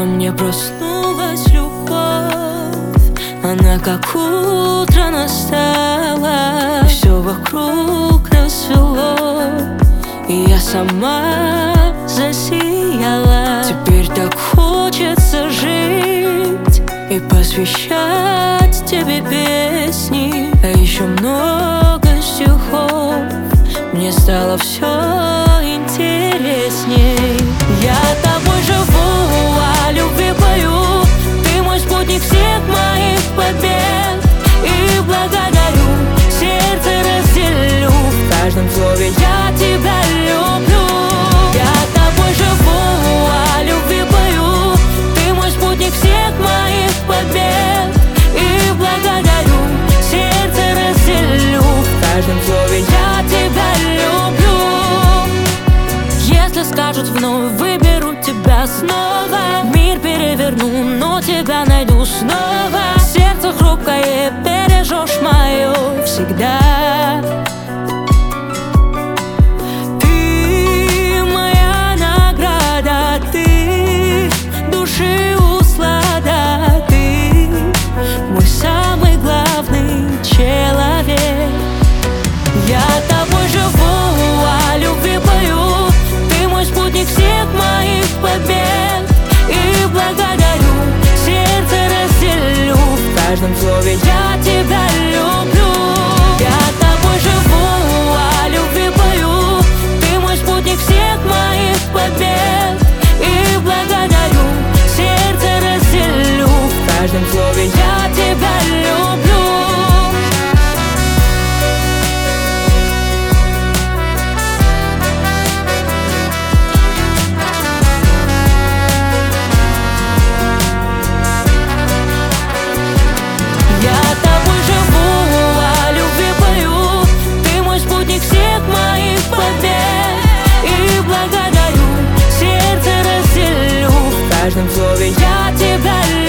во мне проснулась любовь, она как утро настала. Все вокруг расцвело, и я сама засияла. Теперь так хочется жить и посвящать тебе песни, а еще много стихов. Мне стало все интересней. Я тобой живу, о любви пою. Ты мой спутник всех моих побед. И благодарю, сердце разделю. В каждом слове я тебя люблю. Я тобой живу, о любви пою. Ты мой спутник всех моих побед. И благодарю, сердце разделю. В каждом слове я тебя люблю. Если скажут вновь, выберу тебя снова. Мир переверну, но тебя найду снова. Сердце хрупкое, бережешь мое всегда. Ты моя награда, ты души услада, ты мой самый главный человек. Я тобой живу, о любви пою. Ты мой спутник всех моих побед. И благодарю, сердце разделю. В каждом слове я тебя люблю. Я тобой живу, о любви пою. Ты мой спутник всех моих побед. И благодарю, сердце разделю. В каждом слове я тебя люблю. В каждом слове я тебя люблю.